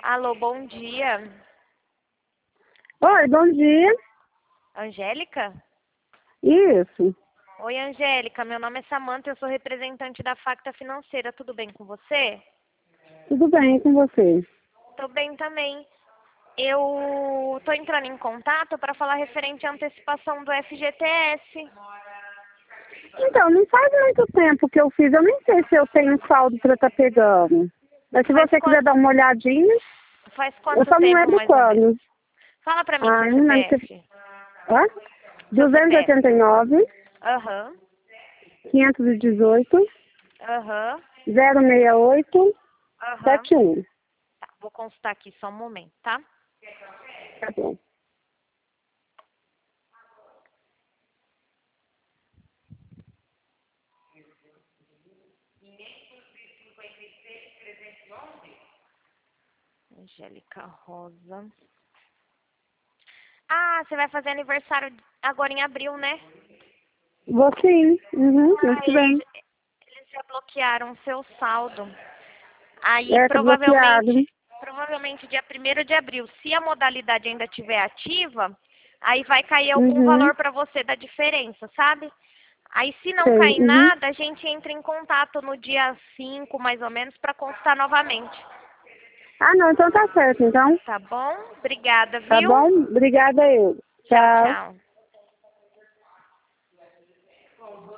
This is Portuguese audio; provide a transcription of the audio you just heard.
Alô, bom dia. Oi, bom dia. Angélica? Isso, Oi, Angélica. Meu nome é Samanta, eu sou representante da Facta Financeira. Tudo bem com você? tudo bem com você? Tô bem também. Eu tô entrando em contato para falar referente à antecipação do FGTS. Então, não faz muito tempo que eu fiz, eu nem sei se eu tenho saldo para estar pegando. Mas se Faz você quiser quanto, dar uma olhadinha, faz eu quanto só não tempo, lembro mais ou menos? quando. Fala pra mim Ah, seu não lembro se... CPF. Hã? Seu CPF. 289, Aham. 518, Aham. 068, Aham. 71. Tá, vou consultar aqui só um momento, tá? Tá bom. Angélica Rosa. Ah, você vai fazer aniversário agora em abril, né? Vou sim. Uhum, ano Ah, que vem. eles já bloquearam o seu saldo. Aí É, tá bloqueado. provavelmente dia 1º de abril, se a modalidade ainda estiver ativa, aí vai cair algum Uhum, valor para você da diferença, sabe? Aí se não sei. cair Uhum. nada, a gente entra em contato no dia 5, mais ou menos, para consultar novamente. Ah, não, então tá certo, então. Tá bom? Obrigada, Tá viu? bom? Obrigada eu. Tchau, Tchau. tchau.